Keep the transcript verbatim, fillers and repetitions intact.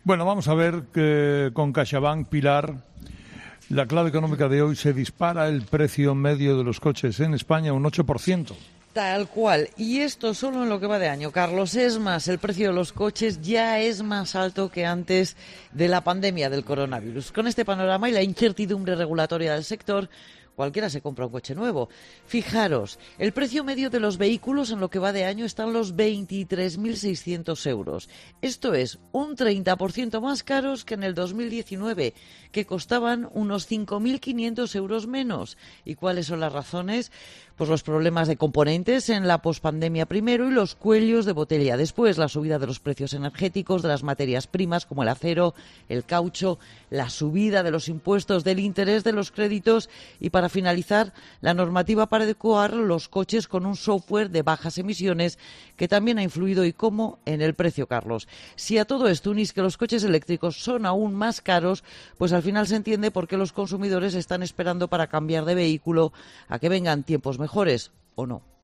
Bueno, vamos a ver que con CaixaBank, Pilar, la clave económica de hoy: se dispara el precio medio de los coches en España un ocho por ciento. Tal cual. Y esto solo en lo que va de año, Carlos. Es más, el precio de los coches ya es más alto que antes de la pandemia del coronavirus. Con este panorama y la incertidumbre regulatoria del sector, cualquiera se compra un coche nuevo. Fijaros, el precio medio de los vehículos en lo que va de año está en los veintitrés mil seiscientos euros. Esto es un treinta por ciento más caros que en el dos mil diecinueve, que costaban unos cinco mil quinientos euros menos. ¿Y cuáles son las razones? Pues los problemas de componentes en la pospandemia primero y los cuellos de botella después, la subida de los precios energéticos, de las materias primas como el acero, el caucho, la subida de los impuestos, del interés de los créditos y, para finalizar, la normativa para adecuar los coches con un software de bajas emisiones que también ha influido, y cómo, en el precio, Carlos. Si a todo esto unís que los coches eléctricos son aún más caros, pues al final se entiende por qué los consumidores están esperando para cambiar de vehículo a que vengan tiempos mejores, ¿o no?